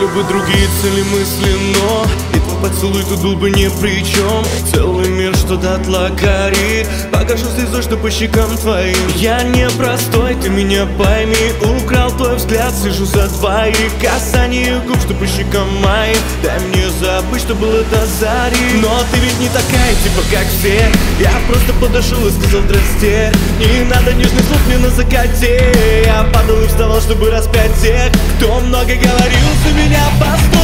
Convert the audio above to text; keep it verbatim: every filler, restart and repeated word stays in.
Были бы другие цели, мысли, но и твой поцелуй тут был бы ни при чем. Целый мир, что дотла горит, покажу слезу, что по щекам твоим. Я не простой, ты меня пойми. Украл твой взгляд, сижу за двоих. Касание губ, что по щекам моим. Дай мне забыть, что было до зари. Но ты ведь не такая, типа как все. Я просто подошел и сказал здрасте. Не надо нежных слов мне на закате. Я падал и вставал, чтобы распять тех, кто много говорил за меня. Постой.